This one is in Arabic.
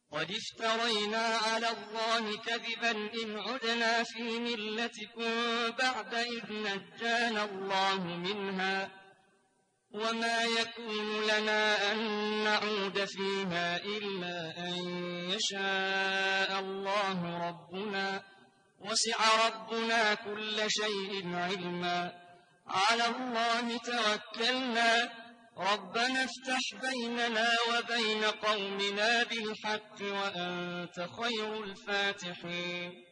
قد افترينا على الله كذبا إن عدنا في ملتكم بعد إذ نجانا الله منها وما يكون لنا أن نعود فيها إلا أن يشاء الله ربنا وسع ربنا كل شيء علما على الله توكلنا ربنا افتح بيننا وبين قومنا بالحق وأنت خير الفاتحين